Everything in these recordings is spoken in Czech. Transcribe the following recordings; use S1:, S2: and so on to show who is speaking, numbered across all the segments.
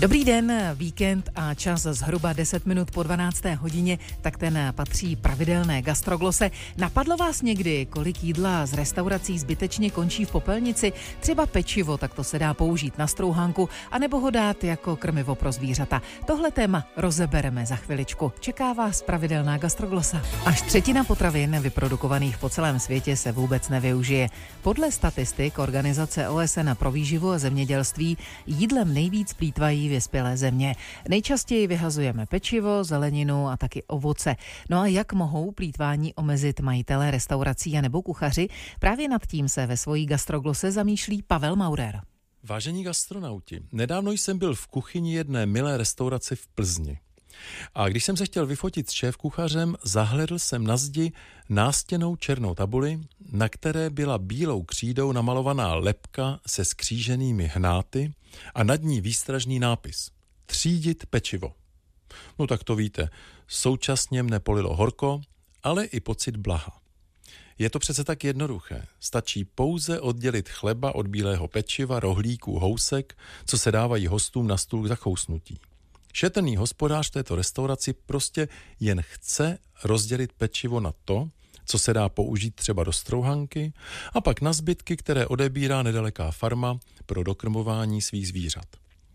S1: Dobrý den, víkend a čas zhruba 10 minut po 12. hodině, tak ten patří pravidelné gastroglose. Napadlo vás někdy, kolik jídla z restaurací zbytečně končí v popelnici? Třeba pečivo, tak to se dá použít na strouhánku, anebo ho dát jako krmivo pro zvířata. Tohle téma rozebereme za chviličku. Čeká vás pravidelná gastroglosa. Až třetina potravin vyprodukovaných po celém světě se vůbec nevyužije. Podle statistik Organizace OSN pro výživu a zemědělství jídlem nejvíc plýtvají vyspělé země. Nejčastěji vyhazujeme pečivo, zeleninu a taky ovoce. No a jak mohou plýtvání omezit majitelé restaurací a nebo kuchaři? Právě nad tím se ve svojí gastroglose zamýšlí Pavel Maurer.
S2: Vážení gastronauti, nedávno jsem byl v kuchyni jedné milé restaurace v Plzni. A když jsem se chtěl vyfotit s šéfkuchařem, zahlédl jsem na zdi nástěnnou černou tabuli, na které byla bílou křídou namalovaná lebka se skříženými hnáty a nad ní výstražný nápis: třídit pečivo. No tak to víte, současně mne polilo horko, ale i pocit blaha. Je to přece tak jednoduché. Stačí pouze oddělit chleba od bílého pečiva, rohlíků, housek, co se dávají hostům na stůl k zakousnutí. Šetrný hospodář této restauraci prostě jen chce rozdělit pečivo na to, co se dá použít třeba do strouhanky, a pak na zbytky, které odebírá nedaleká farma pro dokrmování svých zvířat.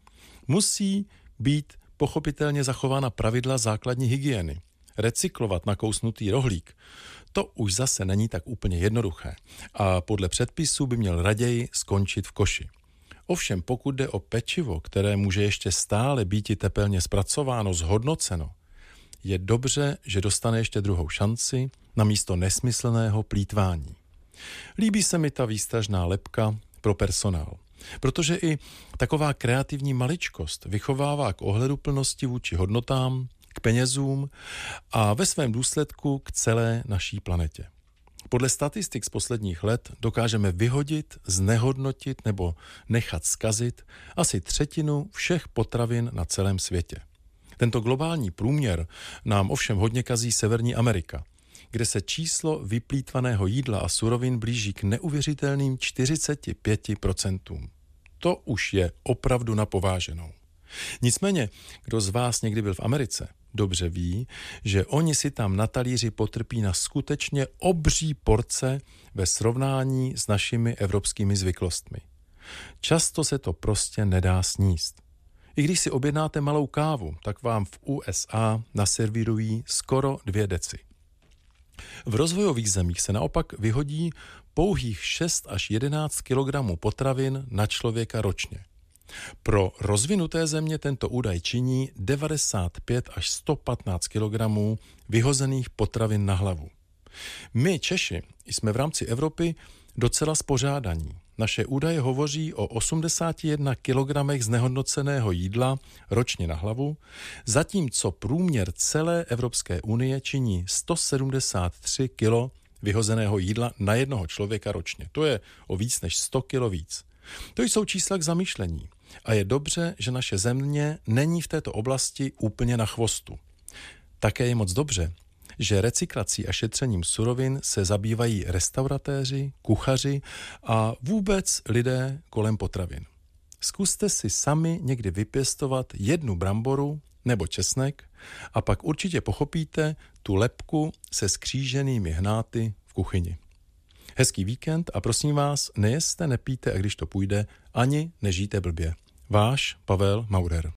S2: Musí být pochopitelně zachována pravidla základní hygieny. Recyklovat nakousnutý rohlík, to už zase není tak úplně jednoduché a podle předpisů by měl raději skončit v koši. Ovšem pokud jde o pečivo, které může ještě stále býti tepelně zpracováno, zhodnoceno, je dobře, že dostane ještě druhou šanci namísto nesmyslného plýtvání. Líbí se mi ta výstražná lebka pro personál, protože i taková kreativní maličkost vychovává k ohleduplnosti vůči hodnotám, k penězům a ve svém důsledku k celé naší planetě. Podle statistik z posledních let dokážeme vyhodit, znehodnotit nebo nechat zkazit asi třetinu všech potravin na celém světě. Tento globální průměr nám ovšem hodně kazí Severní Amerika, kde se číslo vyplýtvaného jídla a surovin blíží k neuvěřitelným 45%. To už je opravdu na pováženou. Nicméně, kdo z vás někdy byl v Americe, dobře ví, že oni si tam na talíři potrpí na skutečně obří porce ve srovnání s našimi evropskými zvyklostmi. Často se to prostě nedá sníst. I když si objednáte malou kávu, tak vám v USA naservírují skoro 2 deci. V rozvojových zemích se naopak vyhodí pouhých 6 až 11 kg potravin na člověka ročně. Pro rozvinuté země tento údaj činí 95 až 115 kg vyhozených potravin na hlavu. My, Češi, jsme v rámci Evropy docela spořádaní. Naše údaje hovoří o 81 kg znehodnoceného jídla ročně na hlavu, zatímco průměr celé Evropské unie činí 173 kg vyhozeného jídla na jednoho člověka ročně. To je o víc než 100 kg víc. To jsou čísla k zamyšlení. A je dobře, že naše země není v této oblasti úplně na chvostu. Také je moc dobře, že recyklací a šetřením surovin se zabývají restauratéři, kuchaři a vůbec lidé kolem potravin. Zkuste si sami někdy vypěstovat 1 bramboru nebo česnek a pak určitě pochopíte tu lebku se skříženými hnáty v kuchyni. Hezký víkend a prosím vás, nejeste, nepijte a když to půjde, ani nežijte blbě. Váš Pavel Maurer.